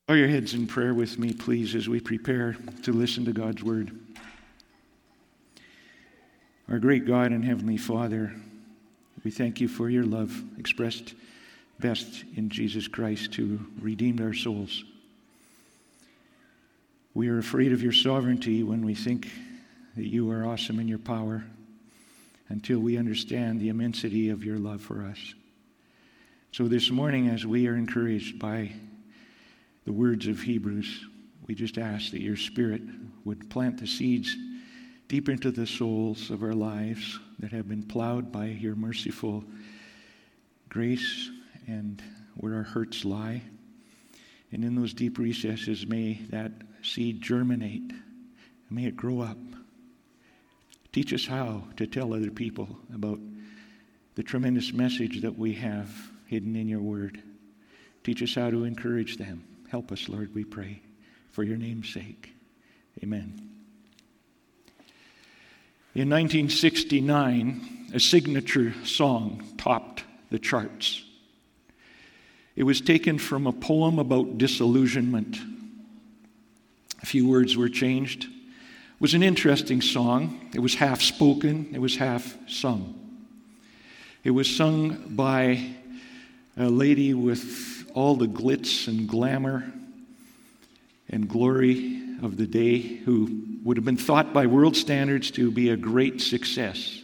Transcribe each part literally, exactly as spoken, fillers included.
Bow your heads in prayer with me, please, as we prepare to listen to God's Word. Our great God and Heavenly Father, we thank you for your love expressed best in Jesus Christ who redeemed our souls. We are afraid of your sovereignty when we think that you are awesome in your power until we understand the immensity of your love for us. So this morning, as we are encouraged by the words of Hebrews, we just ask that your Spirit would plant the seeds deep into the souls of our lives that have been plowed by your merciful grace and where our hurts lie. And in those deep recesses, may that seed germinate. May it grow up. Teach us how to tell other people about the tremendous message that we have hidden in your word. Teach us how to encourage them. Help us, Lord, we pray, for your name's sake. Amen. In nineteen sixty-nine, a signature song topped the charts. It was taken from a poem about disillusionment. A few words were changed. It was an interesting song. It was half spoken. It was half sung. It was sung by a lady with all the glitz and glamour and glory of the day who would have been thought by world standards to be a great success.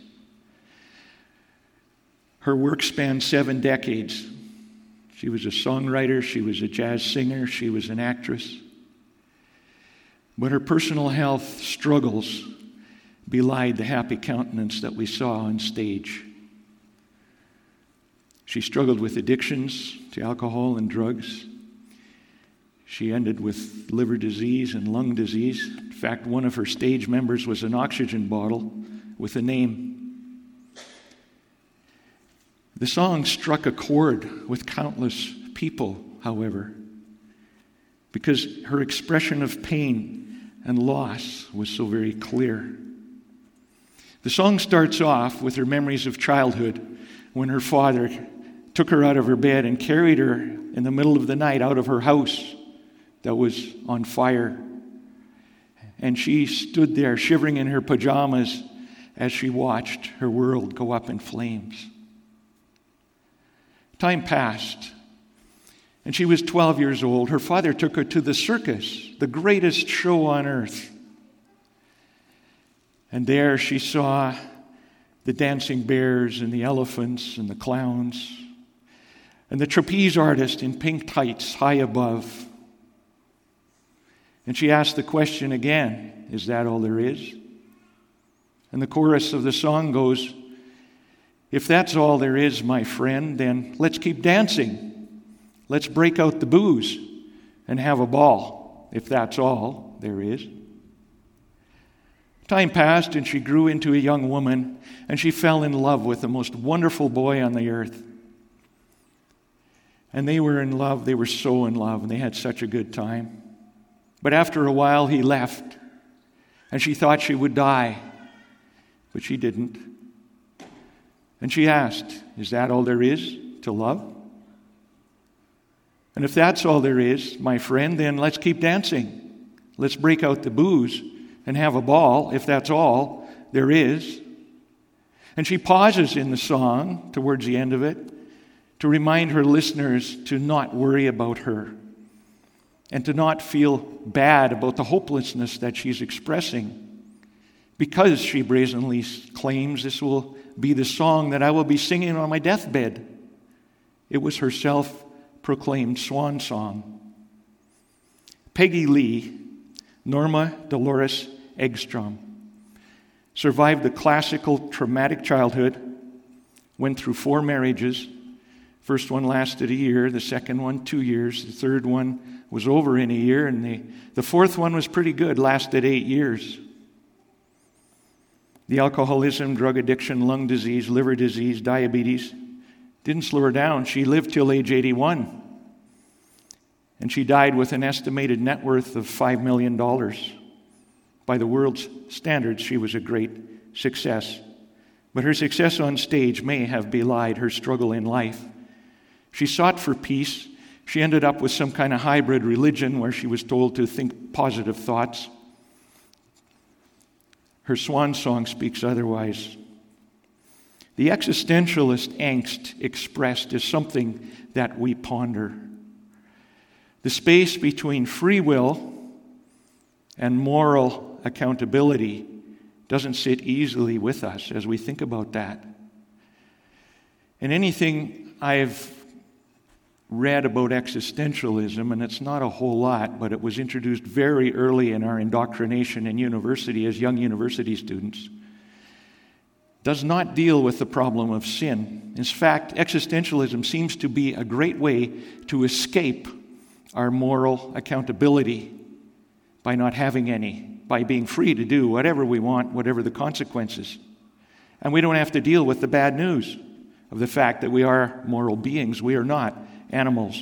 Her work spanned seven decades. She was a songwriter, she was a jazz singer, she was an actress. But her personal health struggles belied the happy countenance that we saw on stage. She struggled with addictions to alcohol and drugs. She ended with liver disease and lung disease. In fact, one of her stage members was an oxygen bottle with a name. The song struck a chord with countless people, however, because her expression of pain and loss was so very clear. The song starts off with her memories of childhood when her father took her out of her bed and carried her in the middle of the night out of her house that was on fire. And she stood there shivering in her pajamas as she watched her world go up in flames. Time passed, and she was twelve years old. Her father took her to the circus, the greatest show on earth. And there she saw the dancing bears and the elephants and the clowns and the trapeze artist in pink tights high above. And she asked the question again, is that all there is? And the chorus of the song goes, if that's all there is, my friend, then let's keep dancing. Let's break out the booze and have a ball, if that's all there is. Time passed and she grew into a young woman and she fell in love with the most wonderful boy on the earth. And they were in love, they were so in love, and they had such a good time. But after a while he left and she thought she would die, but she didn't. And she asked, is that all there is to love? And if that's all there is, my friend, then let's keep dancing. Let's break out the booze and have a ball, if that's all there is. And she pauses in the song towards the end of it to remind her listeners to not worry about her and to not feel bad about the hopelessness that she's expressing, because she brazenly claims this will be the song that I will be singing on my deathbed. It was her self-proclaimed swan song. Peggy Lee, Norma Dolores Eggstrom, survived a classical traumatic childhood, went through four marriages. First one lasted a year, the second one two years, the third one was over in a year, and the, the fourth one was pretty good, lasted eight years. The alcoholism, drug addiction, lung disease, liver disease, diabetes didn't slow her down. She lived till age eighty-one. And she died with an estimated net worth of five million dollars. By the world's standards, she was a great success. But her success on stage may have belied her struggle in life. She sought for peace She ended up with some kind of hybrid religion where she was told to think positive thoughts. Her swan song speaks otherwise. The existentialist angst expressed is something that we ponder. The space between free will and moral accountability doesn't sit easily with us as we think about that. And anything I've read about existentialism, and it's not a whole lot, but it was introduced very early in our indoctrination in university as young university students, does not deal with the problem of sin. In fact, existentialism seems to be a great way to escape our moral accountability by not having any, by being free to do whatever we want, whatever the consequences. And we don't have to deal with the bad news of the fact that we are moral beings. We are not animals.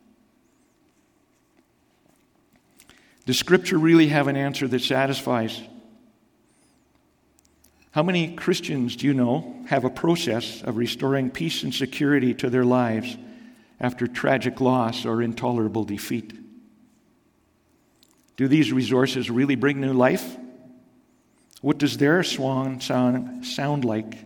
Does Scripture really have an answer that satisfies? How many Christians do you know have a process of restoring peace and security to their lives after tragic loss or intolerable defeat? Do these resources really bring new life? What does their swan sound, sound like?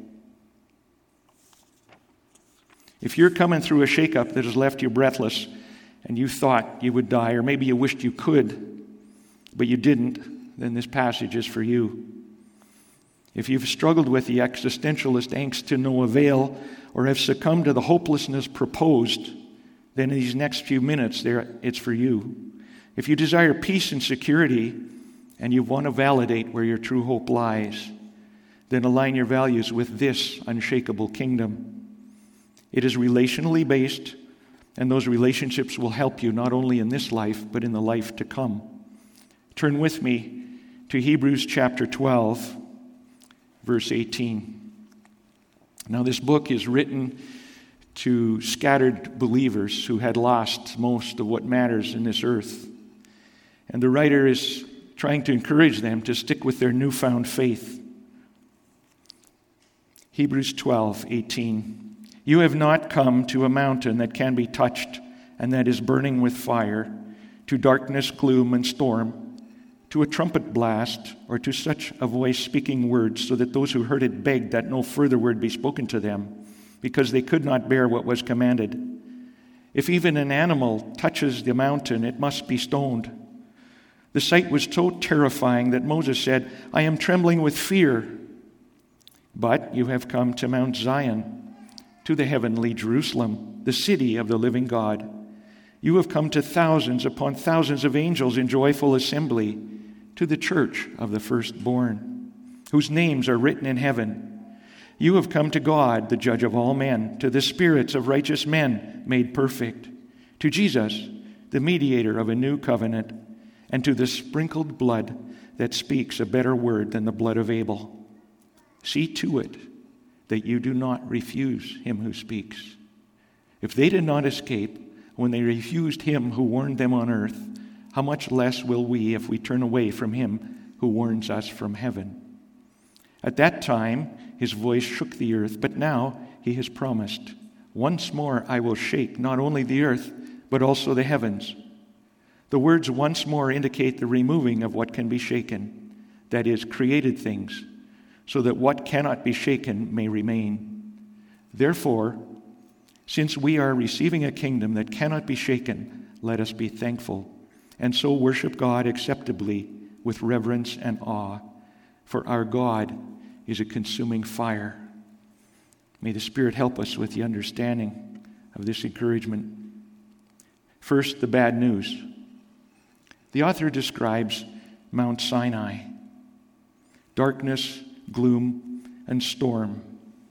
If you're coming through a shakeup that has left you breathless and you thought you would die, or maybe you wished you could, but you didn't, then this passage is for you. If you've struggled with the existentialist angst to no avail, or have succumbed to the hopelessness proposed, then in these next few minutes, there it's for you. If you desire peace and security, and you want to validate where your true hope lies, then align your values with this unshakable kingdom. It is relationally based, and those relationships will help you not only in this life, but in the life to come. Turn with me to Hebrews chapter twelve, verse eighteen. Now, this book is written to scattered believers who had lost most of what matters in this earth. And the writer is trying to encourage them to stick with their newfound faith. Hebrews twelve eighteen. You have not come to a mountain that can be touched and that is burning with fire, to darkness, gloom, and storm, to a trumpet blast, or to such a voice speaking words, so that those who heard it begged that no further word be spoken to them, because they could not bear what was commanded. If even an animal touches the mountain, it must be stoned. The sight was so terrifying that Moses said, I am trembling with fear. But you have come to Mount Zion, to the heavenly Jerusalem, the city of the living God. You have come to thousands upon thousands of angels in joyful assembly, to the church of the firstborn, whose names are written in heaven. You have come to God, the judge of all men, to the spirits of righteous men made perfect, to Jesus, the mediator of a new covenant, and to the sprinkled blood that speaks a better word than the blood of Abel. See to it that you do not refuse him who speaks. If they did not escape when they refused him who warned them on earth, how much less will we if we turn away from him who warns us from heaven? At that time, his voice shook the earth, but now he has promised, once more I will shake not only the earth, but also the heavens. The words once more indicate the removing of what can be shaken, that is, created things, so that what cannot be shaken may remain. Therefore, since we are receiving a kingdom that cannot be shaken, let us be thankful, and so worship God acceptably with reverence and awe, for our God is a consuming fire. May the Spirit help us with the understanding of this encouragement. First, the bad news. The author describes Mount Sinai, darkness, gloom, and storm.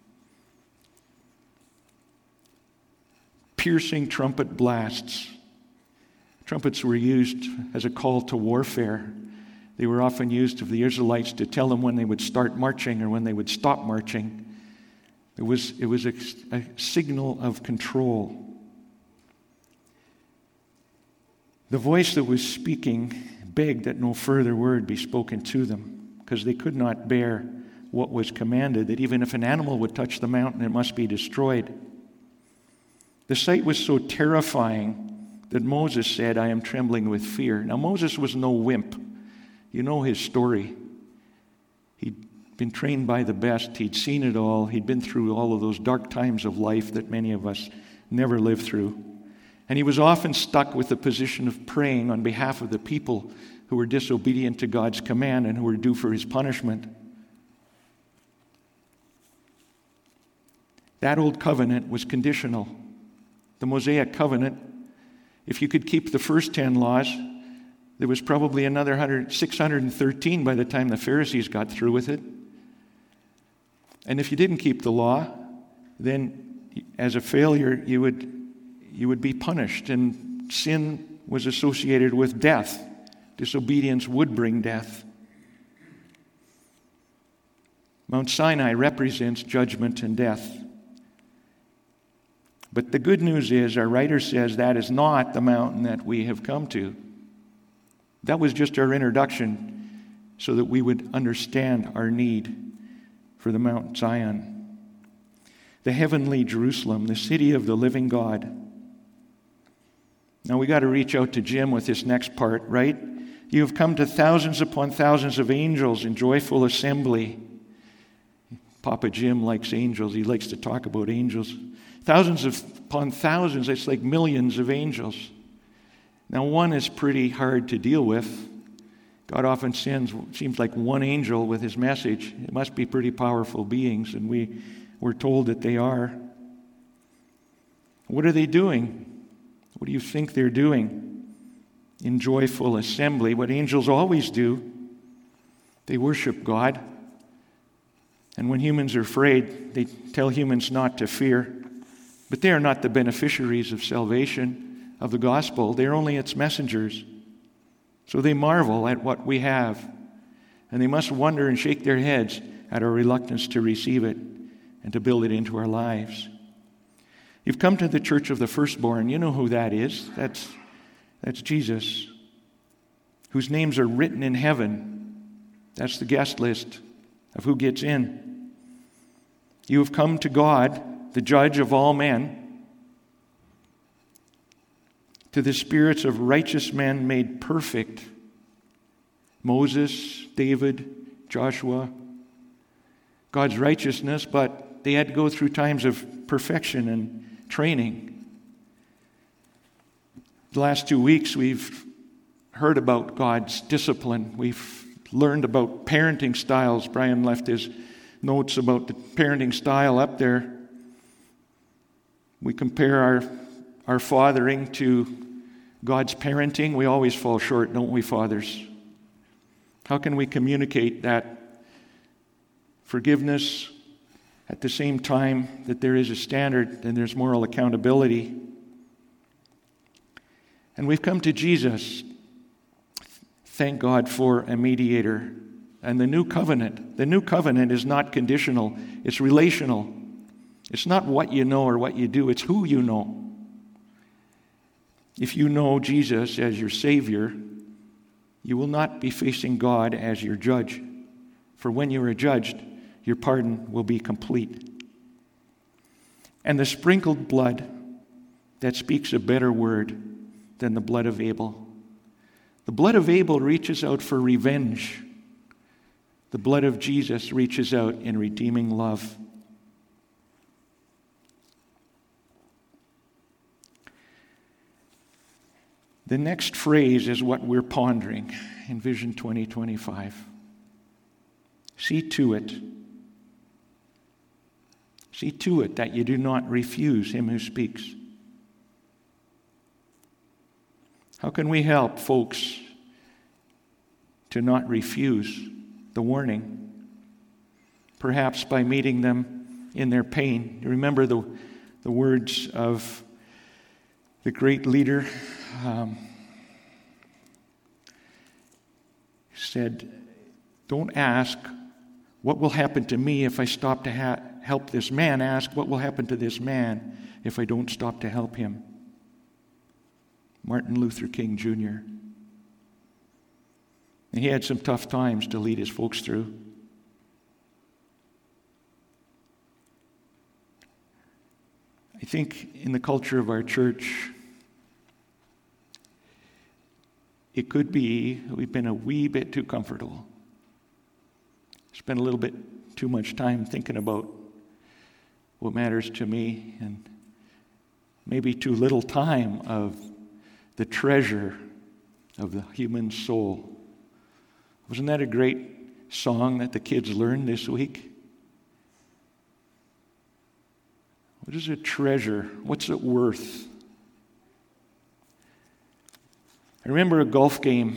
Piercing trumpet blasts. Trumpets were used as a call to warfare. They were often used of the Israelites to tell them when they would start marching or when they would stop marching. It was, it was a, a signal of control. The voice that was speaking begged that no further word be spoken to them, because they could not bear what was commanded, that even if an animal would touch the mountain, it must be destroyed. The sight was so terrifying that Moses said, I am trembling with fear. Now, Moses was no wimp. You know his story. He'd been trained by the best. He'd seen it all. He'd been through all of those dark times of life that many of us never live through. And he was often stuck with the position of praying on behalf of the people who were disobedient to God's command and who were due for his punishment. That old covenant was conditional. The Mosaic covenant, if you could keep the first ten laws, there was probably another six hundred thirteen by the time the Pharisees got through with it. And if you didn't keep the law, then as a failure, you would you would be punished, and sin was associated with death. Disobedience would bring death. Mount Sinai represents judgment and death. But the good news is, our writer says, that is not the mountain that we have come to. That was just our introduction so that we would understand our need for the Mount Zion. The heavenly Jerusalem, the city of the living God. Now we got to reach out to Jim with this next part, right? You have come to thousands upon thousands of angels in joyful assembly. Papa Jim likes angels. He likes to talk about angels. Thousands of, upon thousands, it's like millions of angels. Now, one is pretty hard to deal with. God often sends, seems like one angel with his message. It must be pretty powerful beings, and we, we're told that they are. What are they doing? What do you think they're doing? In joyful assembly, what angels always do, they worship God. And when humans are afraid, they tell humans not to fear. But they are not the beneficiaries of salvation, of the gospel. They're only its messengers. So they marvel at what we have. And they must wonder and shake their heads at our reluctance to receive it and to build it into our lives. You've come to the church of the firstborn. You know who that is. That's, that's Jesus, whose names are written in heaven. That's the guest list of who gets in. You have come to God, the judge of all men, to the spirits of righteous men made perfect. Moses, David, Joshua, God's righteousness, but they had to go through times of perfection and training. The last two weeks we've heard about God's discipline. We've learned about parenting styles. Brian left his notes about the parenting style up there. We compare our, our fathering to God's parenting. We always fall short, don't we, fathers? How can we communicate that forgiveness at the same time that there is a standard and there's moral accountability? And we've come to Jesus. Thank God for a mediator. And the new covenant. The new covenant is not conditional. It's relational. It's not what you know or what you do. It's who you know. If you know Jesus as your Savior, you will not be facing God as your judge. For when you are judged, your pardon will be complete. And the sprinkled blood that speaks a better word than the blood of Abel. The blood of Abel reaches out for revenge. The blood of Jesus reaches out in redeeming love. The next phrase is what we're pondering in Vision twenty twenty-five. See to it. See to it that you do not refuse him who speaks. How can we help folks to not refuse the warning? Perhaps by meeting them in their pain. You remember the, the words of the great leader um, said, don't ask what will happen to me if I stop to ha- help this man. Ask what will happen to this man if I don't stop to help him. Martin Luther King Junior And he had some tough times to lead his folks through. I think in the culture of our church, it could be we've been a wee bit too comfortable. Spent a little bit too much time thinking about what matters to me, and maybe too little time of the treasure of the human soul. Wasn't that a great song that the kids learned this week? What is a treasure? What's it worth? I remember a golf game.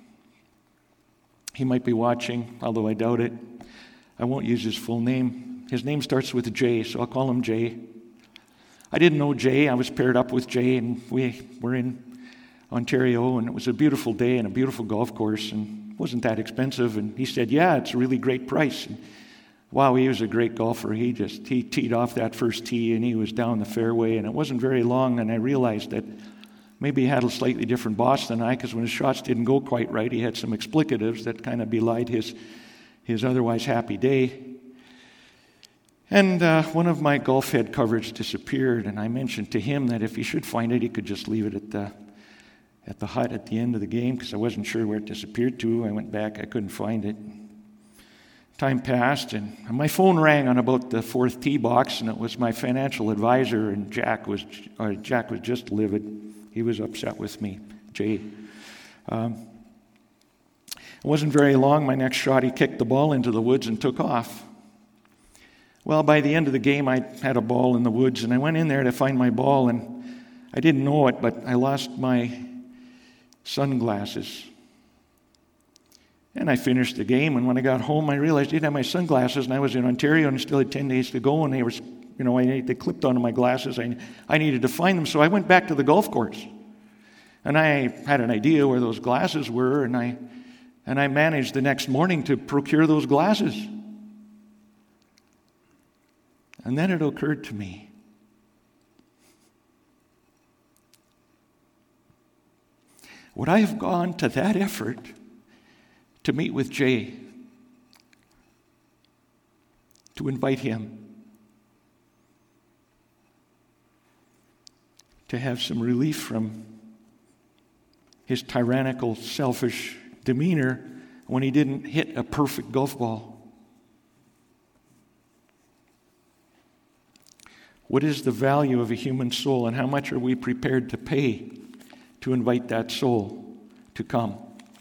He might be watching, although I doubt it. I won't use his full name. His name starts with Jay, so I'll call him Jay. I didn't know Jay. I was paired up with Jay, and we were in Ontario, and it was a beautiful day and a beautiful golf course, and it wasn't that expensive. And he said, yeah, it's a really great price. And wow, he was a great golfer. He just, he teed off that first tee, and he was down the fairway, and it wasn't very long, and I realized that maybe he had a slightly different boss than I, because when his shots didn't go quite right, he had some explicatives that kind of belied his, his otherwise happy day. And uh, one of my golf head coverage disappeared, and I mentioned to him that if he should find it, he could just leave it at the at the hut at the end of the game, because I wasn't sure where it disappeared to. I went back, I couldn't find it. Time passed, and my phone rang on about the fourth tee box, and it was my financial advisor, and Jack was uh, Jack was just livid. He was upset with me, Jay. Um, it wasn't very long. My next shot, he kicked the ball into the woods and took off. Well, by the end of the game, I had a ball in the woods, and I went in there to find my ball, and I didn't know it, but I lost my sunglasses. And I finished the game, and when I got home, I realized I didn't have my sunglasses, and I was in Ontario, and I still had ten days to go, and they were, you know, I, they clipped onto my glasses. I, I needed to find them, so I went back to the golf course. And I had an idea where those glasses were, and I, and I managed the next morning to procure those glasses. And then it occurred to me, would I have gone to that effort to meet with Jay, to invite him, to have some relief from his tyrannical, selfish demeanor when he didn't hit a perfect golf ball? What is the value of a human soul, and how much are we prepared to pay to invite that soul to come?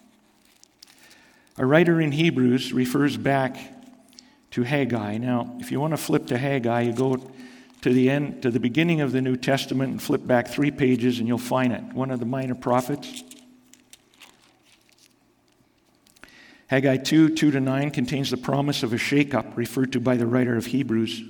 A writer in Hebrews refers back to Haggai. Now, if you want to flip to Haggai, you go to the end, to the beginning of the New Testament, and flip back three pages, and you'll find it. One of the minor prophets. Haggai two, two to nine contains the promise of a shakeup referred to by the writer of Hebrews.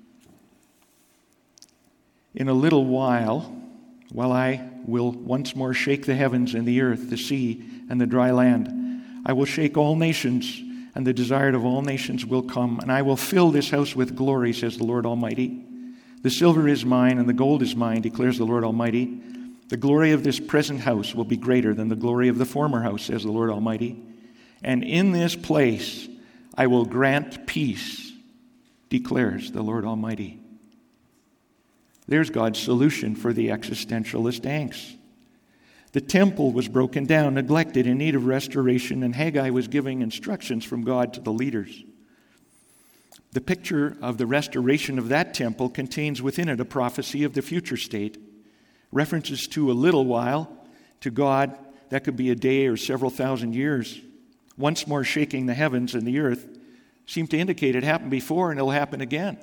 In a little while, while I will once more shake the heavens and the earth, the sea, and the dry land, I will shake all nations, and the desired of all nations will come, and I will fill this house with glory, says the Lord Almighty. The silver is mine, and the gold is mine, declares the Lord Almighty. The glory of this present house will be greater than the glory of the former house, says the Lord Almighty. And in this place I will grant peace, declares the Lord Almighty. There's God's solution for the existentialist angst. The temple was broken down, neglected, in need of restoration, and Haggai was giving instructions from God to the leaders. The picture of the restoration of that temple contains within it a prophecy of the future state, references to a little while, to God, that could be a day or several thousand years, once more shaking the heavens and the earth, seem to indicate it happened before and it'll happen again.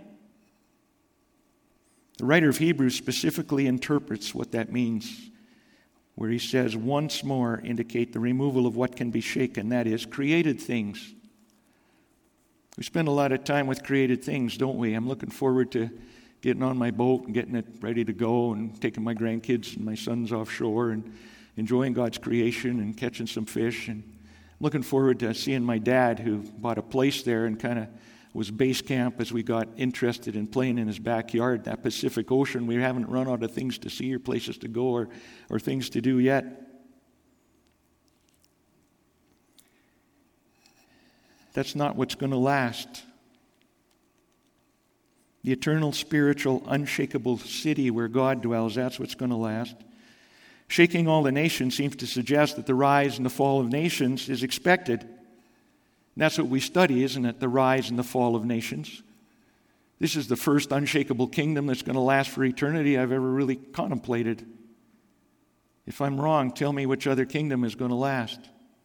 The writer of Hebrews specifically interprets what that means, where he says, once more indicate the removal of what can be shaken, that is, created things. We spend a lot of time with created things, don't we? I'm looking forward to getting on my boat and getting it ready to go and taking my grandkids and my sons offshore and enjoying God's creation and catching some fish. And I'm looking forward to seeing my dad, who bought a place there and kind of was base camp as we got interested in playing in his backyard, that Pacific Ocean. We haven't run out of things to see or places to go or, or things to do yet. That's not what's going to last. The eternal, spiritual, unshakable city where God dwells, that's what's going to last. Shaking all the nations seems to suggest that the rise and the fall of nations is expected. And that's what we study, isn't it? The rise and the fall of nations. This is the first unshakable kingdom that's going to last for eternity I've ever really contemplated. If I'm wrong, tell me which other kingdom is going to last.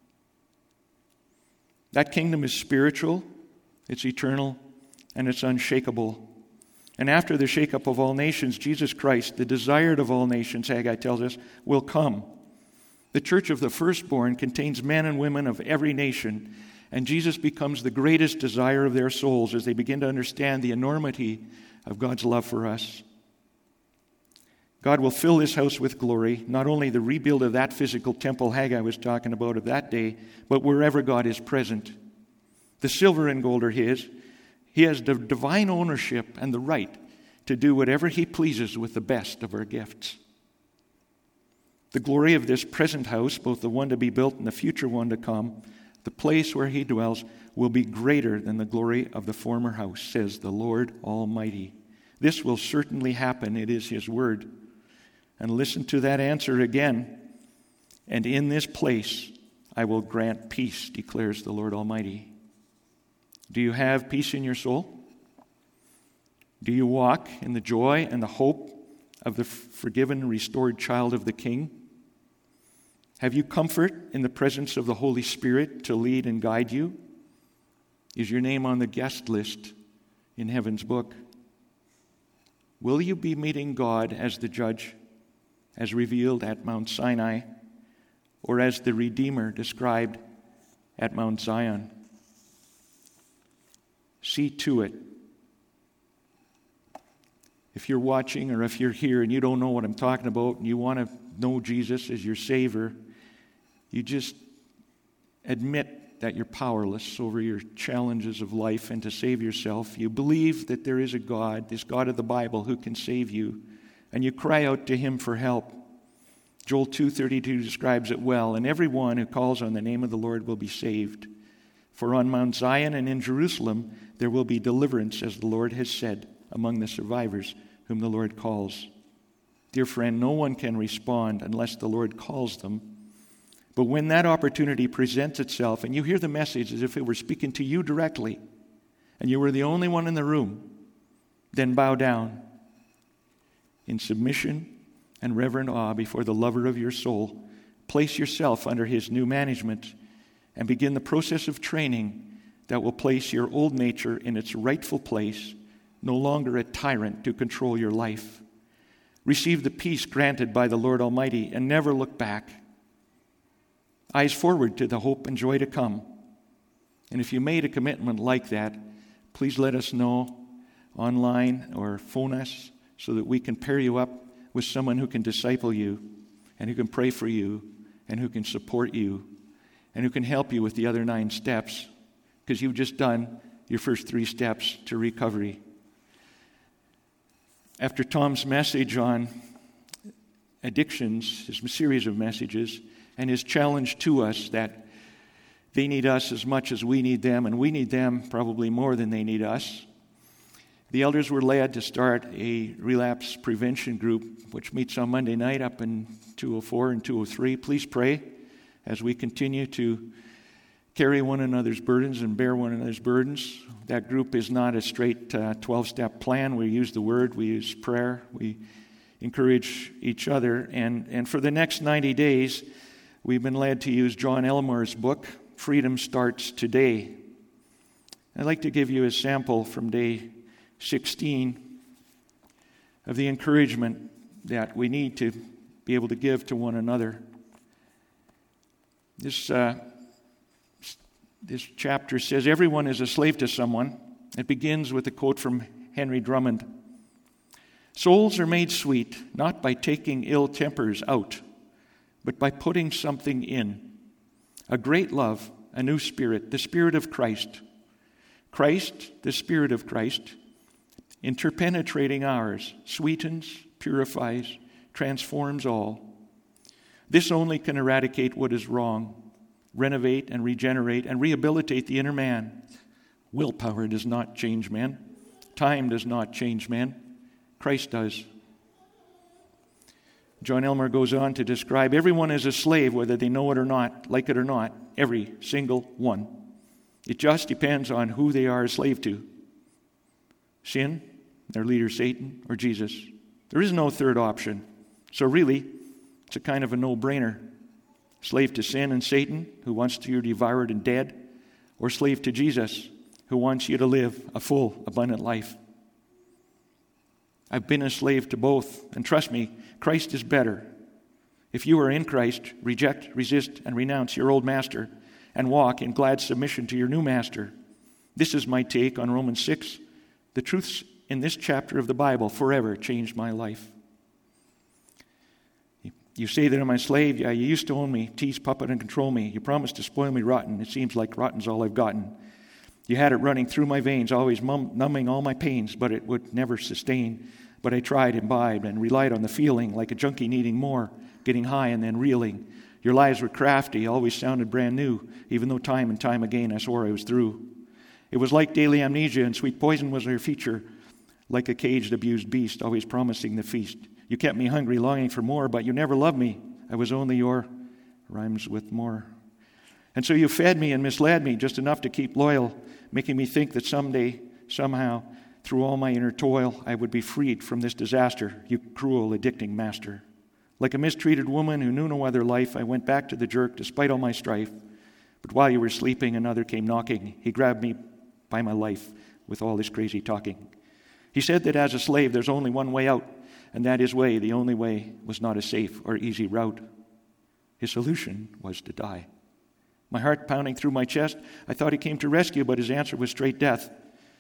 That kingdom is spiritual, it's eternal, and it's unshakable. And after the shakeup of all nations, Jesus Christ, the desired of all nations, Haggai tells us, will come. The church of the firstborn contains men and women of every nation, and Jesus becomes the greatest desire of their souls as they begin to understand the enormity of God's love for us. God will fill this house with glory, not only the rebuild of that physical temple Haggai was talking about of that day, but wherever God is present. The silver and gold are His. He has the divine ownership and the right to do whatever He pleases with the best of our gifts. The glory of this present house, both the one to be built and the future one to come, the place where He dwells, will be greater than the glory of the former house, says the Lord Almighty. This will certainly happen. It is His word. And listen to that answer again. And in this place I will grant peace, declares the Lord Almighty. Do you have peace in your soul? Do you walk in the joy and the hope of the forgiven, restored child of the King? Have you comfort in the presence of the Holy Spirit to lead and guide you? Is your name on the guest list in heaven's book? Will you be meeting God as the judge, as revealed at Mount Sinai, or as the Redeemer described at Mount Zion? See to it. If you're watching or if you're here and you don't know what I'm talking about and you want to know Jesus as your Savior, you just admit that you're powerless over your challenges of life and to save yourself. You believe that there is a God, this God of the Bible, who can save you, and you cry out to Him for help. Joel two thirty-two describes it well. And everyone who calls on the name of the Lord will be saved. For on Mount Zion and in Jerusalem there will be deliverance, as the Lord has said, among the survivors whom the Lord calls. Dear friend, no one can respond unless the Lord calls them. But when that opportunity presents itself and you hear the message as if it were speaking to you directly and you were the only one in the room, then bow down in submission and reverent awe before the lover of your soul. Place yourself under His new management and begin the process of training that will place your old nature in its rightful place, no longer a tyrant to control your life. Receive the peace granted by the Lord Almighty and never look back. Eyes forward to the hope and joy to come. And if you made a commitment like that, please let us know online or phone us so that we can pair you up with someone who can disciple you and who can pray for you and who can support you and who can help you with the other nine steps, because you've just done your first three steps to recovery. After Tom's message on addictions, his series of messages, and his challenge to us that they need us as much as we need them, and we need them probably more than they need us, the elders were led to start a relapse prevention group, which meets on Monday night up in two oh four and two oh three. Please pray as we continue to carry one another's burdens and bear one another's burdens. That group is not a straight uh, twelve-step plan. We use the Word, we use prayer, we encourage each other. And, and for the next ninety days, we've been led to use John Elmore's book, Freedom Starts Today. I'd like to give you a sample from day sixteen of the encouragement that we need to be able to give to one another. This uh, this chapter says, everyone is a slave to someone. It begins with a quote from Henry Drummond. Souls are made sweet, not by taking ill tempers out, but by putting something in. A great love, a new spirit, the Spirit of Christ. Christ, the Spirit of Christ, interpenetrating ours, sweetens, purifies, transforms all. This only can eradicate what is wrong, renovate and regenerate and rehabilitate the inner man. Willpower does not change man. Time does not change man. Christ does. John Elmer goes on to describe everyone as a slave, whether they know it or not, like it or not, every single one. It just depends on who they are a slave to. Sin, their leader Satan, or Jesus. There is no third option. So really, it's a kind of a no-brainer. Slave to sin and Satan, who wants you devoured and dead, or slave to Jesus, who wants you to live a full, abundant life. I've been a slave to both, and trust me, Christ is better. If you are in Christ, reject, resist, and renounce your old master, and walk in glad submission to your new master. This is my take on Romans six. The truths in this chapter of the Bible forever changed my life. You say that I'm a slave. Yeah, you used to own me, tease, puppet, and control me. You promised to spoil me rotten. It seems like rotten's all I've gotten. You had it running through my veins, always mum- numbing all my pains, but it would never sustain. But I tried, imbibed, and relied on the feeling, like a junkie needing more, getting high and then reeling. Your lies were crafty, always sounded brand new, even though time and time again I swore I was through. It was like daily amnesia, and sweet poison was your feature, like a caged, abused beast, always promising the feast. You kept me hungry, longing for more, but you never loved me. I was only your, rhymes with more. And so you fed me and misled me just enough to keep loyal, making me think that someday, somehow, through all my inner toil, I would be freed from this disaster, you cruel, addicting master. Like a mistreated woman who knew no other life, I went back to the jerk despite all my strife. But while you were sleeping, another came knocking. He grabbed me by my life with all this crazy talking. He said that as a slave, there's only one way out, and that his way, the only way, was not a safe or easy route. His solution was to die. My heart pounding through my chest, I thought he came to rescue, but his answer was straight death.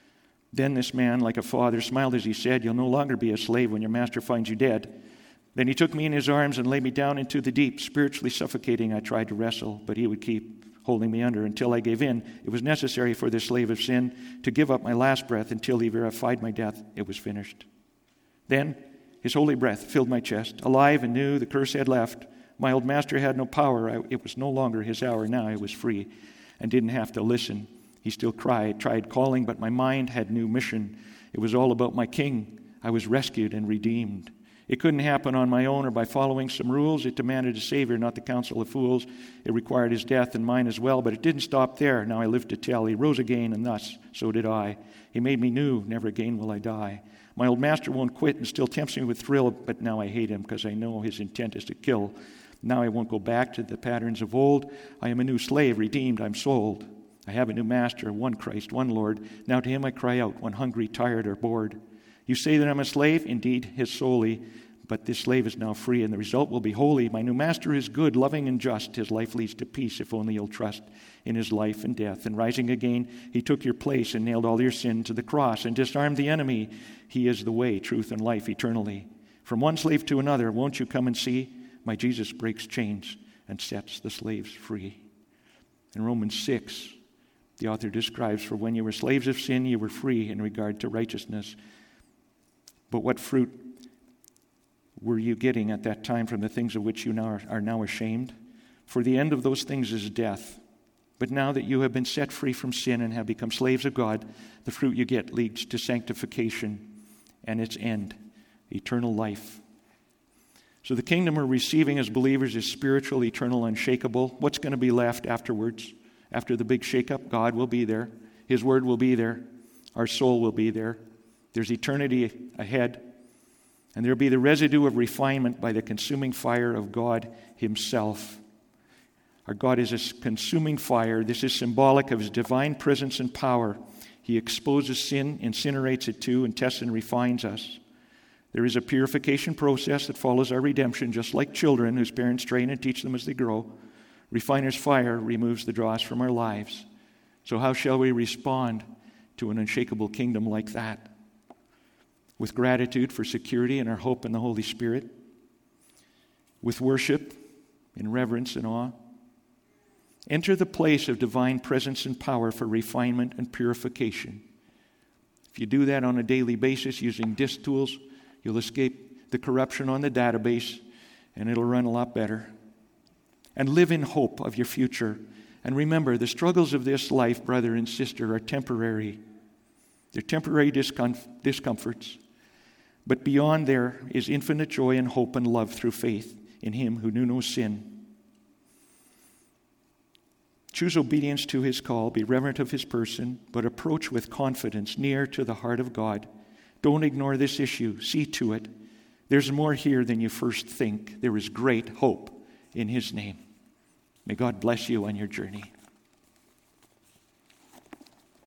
Then this man, like a father, smiled as he said, "You'll no longer be a slave when your master finds you dead." Then he took me in his arms and laid me down into the deep. Spiritually suffocating, I tried to wrestle, but he would keep holding me under until I gave in. It was necessary for the slave of sin to give up my last breath until he verified my death. It was finished. Then his holy breath filled my chest. Alive and new, the curse had left. My old master had no power. I, it was no longer his hour. Now I was free and didn't have to listen. He still cried, tried calling, but my mind had new mission. It was all about my king. I was rescued and redeemed. It couldn't happen on my own or by following some rules. It demanded a Savior, not the counsel of fools. It required his death and mine as well, but it didn't stop there. Now I live to tell. He rose again, and thus, so did I. He made me new. Never again will I die. My old master won't quit and still tempts me with thrill, but now I hate him because I know his intent is to kill. Now I won't go back to the patterns of old. I am a new slave, redeemed, I'm sold. I have a new master, one Christ, one Lord. Now to him I cry out when hungry, tired, or bored. You say that I'm a slave? Indeed, his solely. But this slave is now free, and the result will be holy. My new master is good, loving, and just. His life leads to peace if only you'll trust in his life and death. And rising again, he took your place and nailed all your sin to the cross and disarmed the enemy. He is the way, truth, and life eternally. From one slave to another, won't you come and see? My Jesus breaks chains and sets the slaves free. In Romans six, the author describes, for when you were slaves of sin, you were free in regard to righteousness. But what fruit were you getting at that time from the things of which you now are, are now ashamed? For the end of those things is death. But now that you have been set free from sin and have become slaves of God, the fruit you get leads to sanctification and its end, eternal life. So the kingdom we're receiving as believers is spiritual, eternal, unshakable. What's going to be left afterwards? After the big shakeup, God will be there. His word will be there. Our soul will be there. There's eternity ahead. And there will be the residue of refinement by the consuming fire of God himself. Our God is a consuming fire. This is symbolic of his divine presence and power. He exposes sin, incinerates it too, and tests and refines us. There is a purification process that follows our redemption, just like children whose parents train and teach them as they grow. Refiner's fire removes the dross from our lives. So how shall we respond to an unshakable kingdom like that? With gratitude for security and our hope in the Holy Spirit. With worship, in reverence and awe. Enter the place of divine presence and power for refinement and purification. If you do that on a daily basis using disk tools, you'll escape the corruption on the database, and it'll run a lot better. And live in hope of your future. And remember, the struggles of this life, brother and sister, are temporary. They're temporary discom- discomforts. But beyond there is infinite joy and hope and love through faith in him who knew no sin. Choose obedience to his call, be reverent of his person, but approach with confidence near to the heart of God. Don't ignore this issue. See to it. There's more here than you first think. There is great hope in his name. May God bless you on your journey.